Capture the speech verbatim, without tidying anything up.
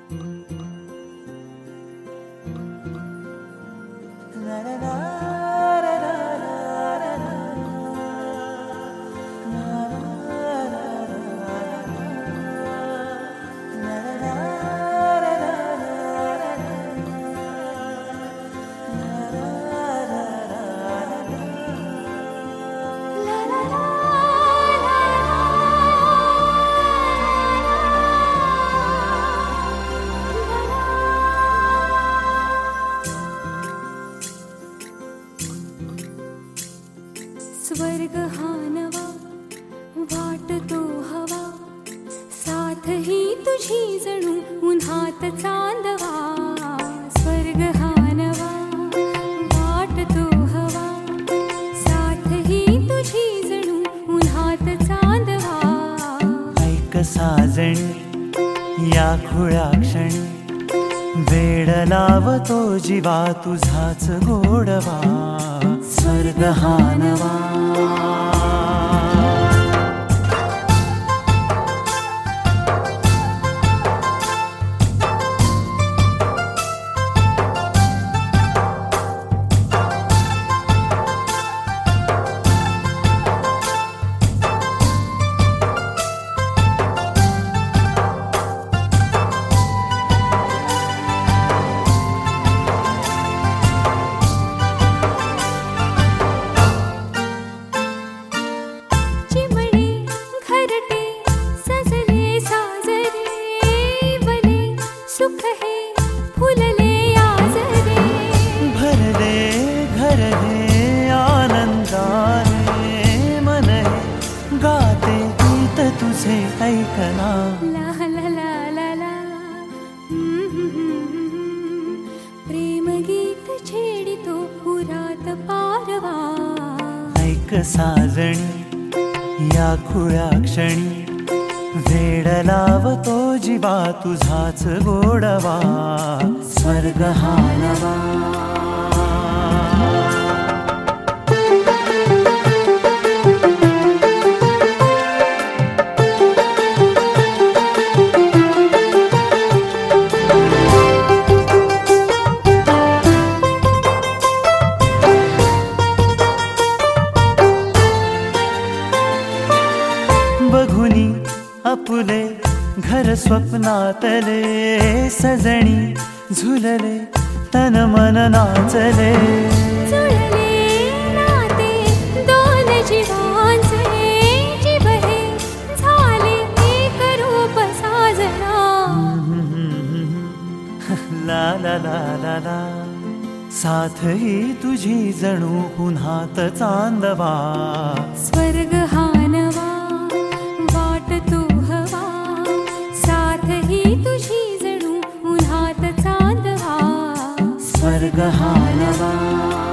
स्वर्ग हा नवा वाटतो हवा, साथ ही तुझी जणू उन्हात चांदवा. स्वर्ग हा नवा वाटतो हवा, साथ ही तुझी जणू उन्हात चांदवा. ऐक साजणी या खुळ्या क्षणी, वेड लावतो जीवा तुझाच गोडवा. स्वर्ग हा नवा. सुख है फुलले आजरे, भरले घर हे आनंदाने. मन हे गाते गीत तुझे ऐकना. ला ला ला ला ला. प्रेम गीत छेडितो पुरात पारवा. ऐक साजणी या खुळ्या क्षणी, वेड लावतो जीवा तुझाच गोडवा. स्वर्ग हा नवा. बघुनी आपुले घर स्वप्नातले, सजणी झुलले तन मन नाचले. जुळले नाते दोन जीवांचे, जीव हे झाले एक रूप साजना. ला ला ला ला ला. साथ ही तुझी जणू उन्हात चांदवा. स्वर्ग हा नवा वाटतो हवा, साथ ही तुझी जणू उन्हात चांदवा. स्वर्ग हा नवा.